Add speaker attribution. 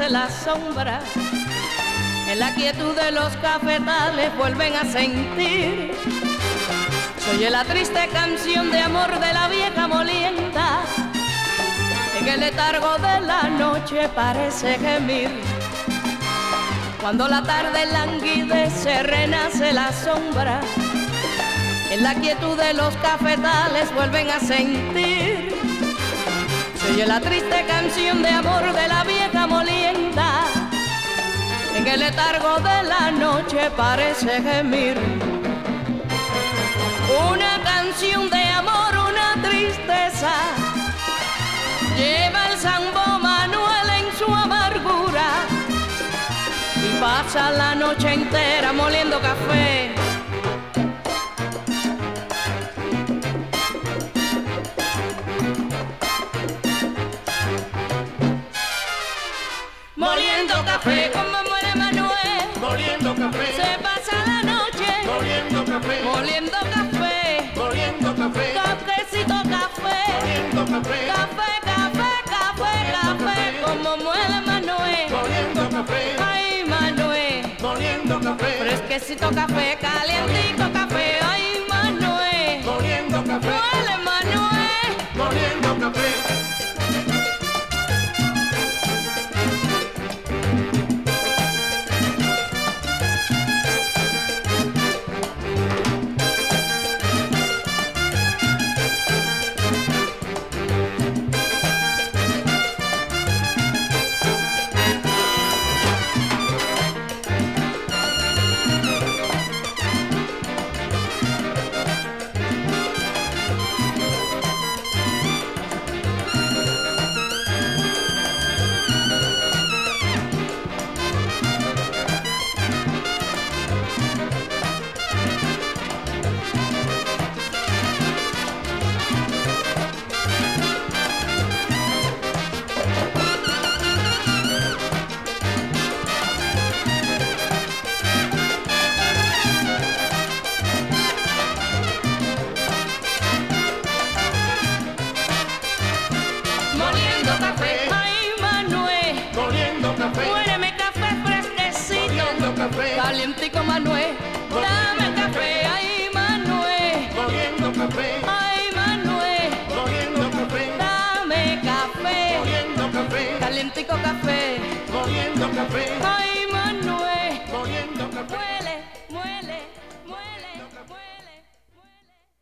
Speaker 1: nace la sombra, en la quietud de los cafetales vuelven a sentir. Se oye la triste canción de amor de la vieja molienda, en el letargo de la noche parece gemir. Cuando la tarde languidece renace la sombra, en la quietud de los cafetales vuelven a sentir. Se oye la triste canción de amor de la vieja molienda, en el letargo de la noche parece gemir. Una canción de amor, una tristeza, lleva el Sambo Manuel en su amargura y pasa la noche entera moliendo café. Moliendo café, como muere Manuel.
Speaker 2: Moliendo café.
Speaker 1: Se pasa la noche
Speaker 2: Moliendo café.
Speaker 1: moliendo café.
Speaker 2: Moliendo café.
Speaker 1: Cafecito café.
Speaker 2: Moliendo café.
Speaker 1: Café, café, café, café. Como muere Manuel.
Speaker 2: Moliendo café.
Speaker 1: Ay, Manuel.
Speaker 2: Moliendo café.
Speaker 1: Fresquecito café, calientico café. Ay, Manuel.
Speaker 2: Moliendo café.
Speaker 1: Muele, Manuel.
Speaker 2: Moliendo café.
Speaker 1: Moliendo café. Ay, Manuel.
Speaker 2: Moliendo café.
Speaker 1: Muéreme café fresquecito.
Speaker 2: Moliendo café.
Speaker 1: Calientico, Manuel. Dame café. Ay, Manuel.
Speaker 2: Moliendo café.
Speaker 1: Ay, Manuel.
Speaker 2: Moliendo café.
Speaker 1: Dame café.
Speaker 2: Moliendo café.
Speaker 1: Calientico café.
Speaker 2: Moliendo café.